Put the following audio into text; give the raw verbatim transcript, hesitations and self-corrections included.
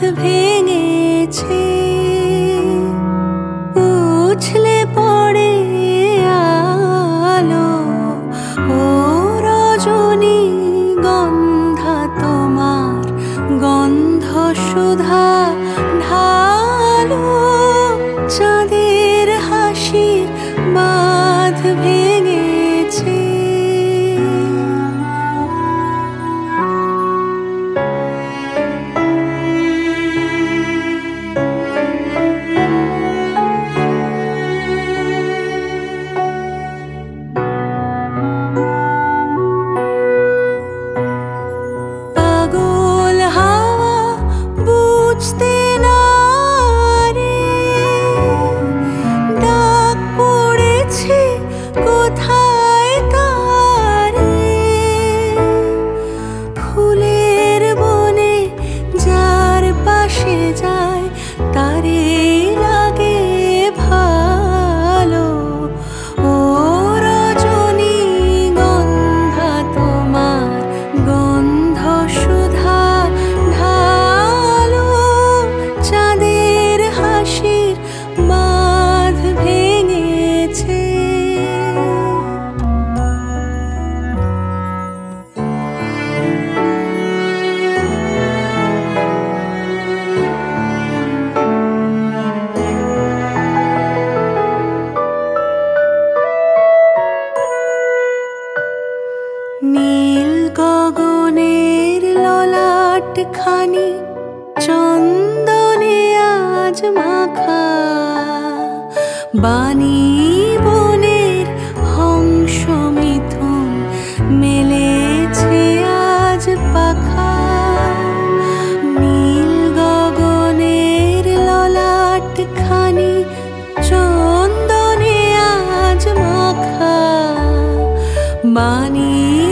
ভেঙেছে, উছলে পড়ে আলো। ও রজনী গন্ধা তোমার, গন্ধ সুধা ঢালো। চাঁদের হাসির বাঁধ ভেঙেছে। পাগল হাওয়া বুঝতে না রে, ডাক পড়েছে কোথায় তারে। ফুলের বনে যার পাশে যায়, তারে লাগে ভালো। ও রজনী গন্ধা তোমার, গন্ধ সুধা ঢালো। চাঁদের হাসির বাঁধ ভেঙেছে। নীল গগনের ললাট খানি চন্দনে আজ মাখা। বাণী বনের হংস মিথুন মেলেছে আজ পাখা। নীল গগনের ললাট খানি চন্দনে আজ মাখা। বাণী